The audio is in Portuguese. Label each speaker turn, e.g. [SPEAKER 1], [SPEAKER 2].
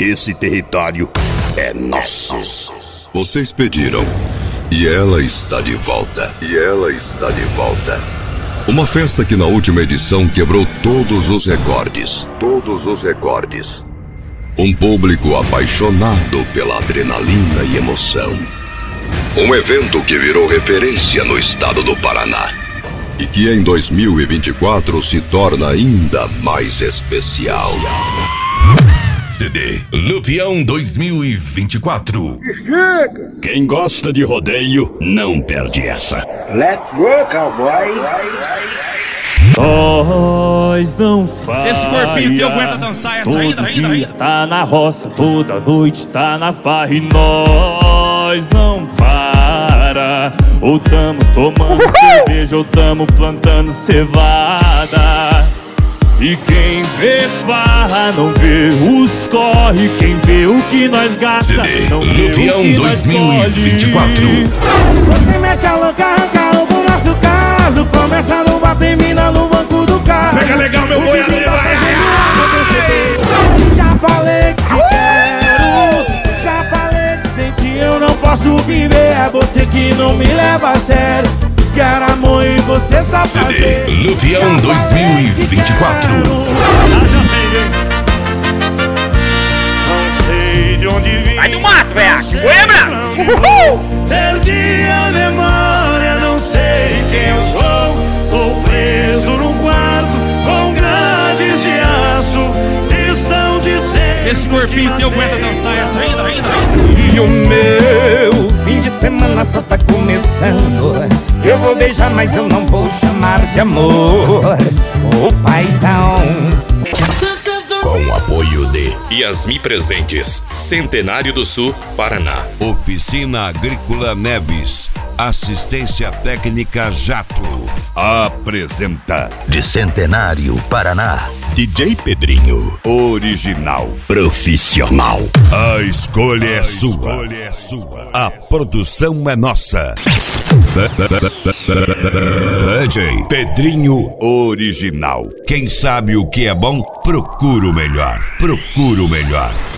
[SPEAKER 1] Esse território é nosso.
[SPEAKER 2] Vocês pediram. E ela está de volta. Uma festa que na última edição quebrou todos os recordes. Um público apaixonado pela adrenalina e emoção. Um evento que virou referência no estado do Paraná. E que em 2024 se torna ainda mais especial.
[SPEAKER 3] CD Lupião 2024.
[SPEAKER 1] Quem gosta de rodeio não perde essa.
[SPEAKER 4] Let's go, cowboy.
[SPEAKER 5] Nós não falha.
[SPEAKER 6] Esse corpinho teu aguenta dançar essa ainda.
[SPEAKER 5] Tá na roça, toda noite tá na farra e nós não para. Ou tamo tomando cerveja ou tamo plantando cevada. E quem vê farra não vê os corre. Quem vê o que nós gasta
[SPEAKER 3] CD
[SPEAKER 5] não vê
[SPEAKER 3] Lupião
[SPEAKER 5] o que nós
[SPEAKER 3] 2024.
[SPEAKER 5] Você mete a louca, arranca o pro nosso caso. Começa no bater mina no banco do carro.
[SPEAKER 6] Pega legal, meu boi.
[SPEAKER 5] Já falei que te quero. Já falei que sem ti eu não posso viver. É você que não me leva a sério. Quero amor e você sabe fazer.
[SPEAKER 3] CD Lupião 2024.
[SPEAKER 5] Não sei de onde vim.
[SPEAKER 6] Vai no mato, velho.
[SPEAKER 5] Perdi a memória, não sei quem eu sou. Tô preso num quarto com grades de aço. Estão dizendo.
[SPEAKER 6] Esse corpinho teu aguenta dançar essa ainda.
[SPEAKER 5] E o meu fim de semana só tá começando. Eu vou beijar, mas eu não vou chamar de amor. O paizão.
[SPEAKER 3] Com o apoio de Yasmi Presentes, Centenário do Sul, Paraná.
[SPEAKER 2] Oficina Agrícola Neves. Assistência técnica Jato. Apresenta
[SPEAKER 1] De Centenário, Paraná. DJ Pedrinho. Original. Profissional.
[SPEAKER 2] A escolha é sua. A produção é nossa. DJ Pedrinho Original. Quem sabe o que é bom, procura o melhor.